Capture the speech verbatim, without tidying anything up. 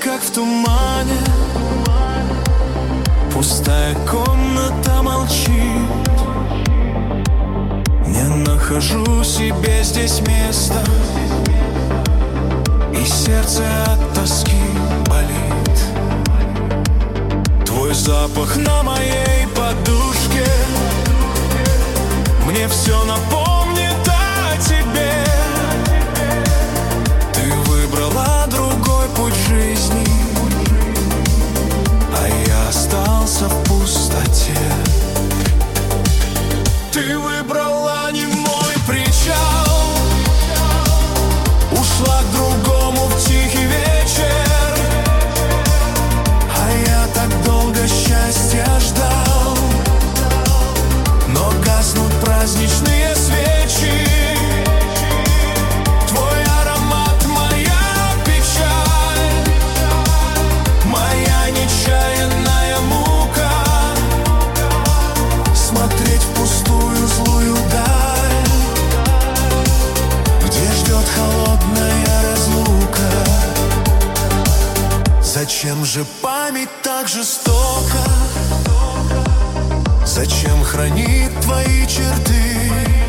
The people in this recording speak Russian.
как в тумане. Пустая комната молчит. Не нахожу себе здесь места, и сердце от тоски болит. Твой запах на моей подушке мне все напомнит о тебе. Ты выбрала другой путь жизни, а я остался в пустоте. Ты выбрала не мой причал, ушла к другому в тихий вечер, а я так долго счастья ждал. Но гаснут праздничные свечи, твой аромат, моя печаль, моя нечаянная мука. Смотреть в пустую злую даль, где ждет холодная разлука. Зачем же память так жестока? Зачем хранит твои черты?